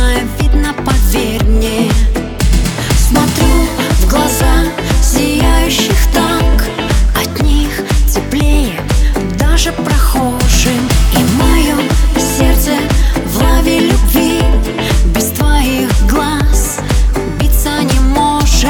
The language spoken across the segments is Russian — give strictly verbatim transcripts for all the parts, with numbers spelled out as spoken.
самое видно, поверь мне. Смотрю в глаза сияющих так, от них теплее даже прохожим. И мое сердце в лаве любви без твоих глаз биться не может.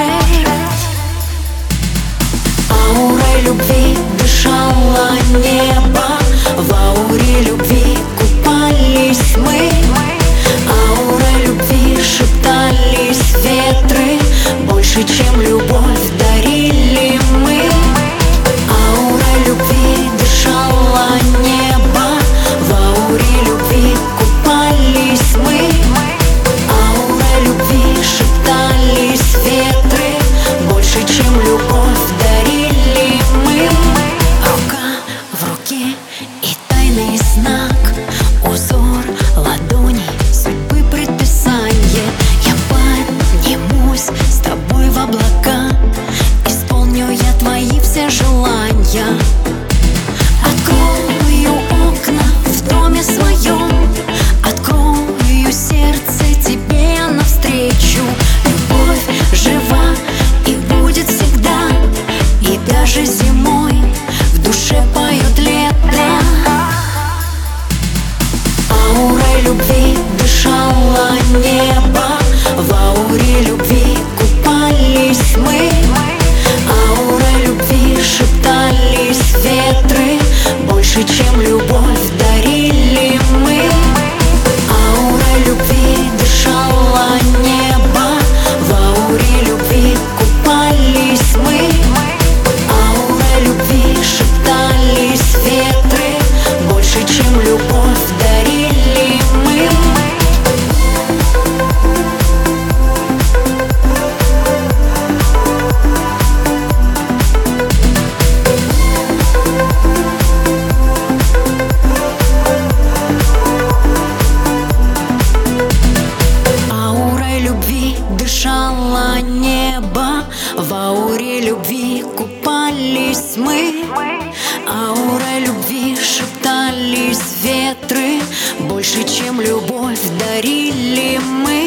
Аурой любви дышало небо, в ауре любви купались мы. Аурой любви шептались ветры, больше, чем любовь дарили мы. Аурой любви дышало небо, в ауре любви купались мы. Аурой любви шептались ветры, больше, чем любовь дарили мы. Рука в руке и тайный знак, узор ладоней судьбы предписание. Я поднимусь с тобой в облака, исполню я твои все желания. Открою окна в доме своем, открою сердце тебе я навстречу. Любовь жива и будет всегда, и даже зимой в душе поет лето. Аурой любви дышало небо, в ауре любви купались мы. Аурой любви шептались ветры, больше, чем любовь дарили мы. Аурой любви дышало небо, в ауре любви купались мы. Аурой любви шептались ветры, больше, чем любовь дарили мы. Аурой любви дышало небо, в ауре любви купались мы. Аурой любви шептались ветры, больше, чем любовь дарили мы.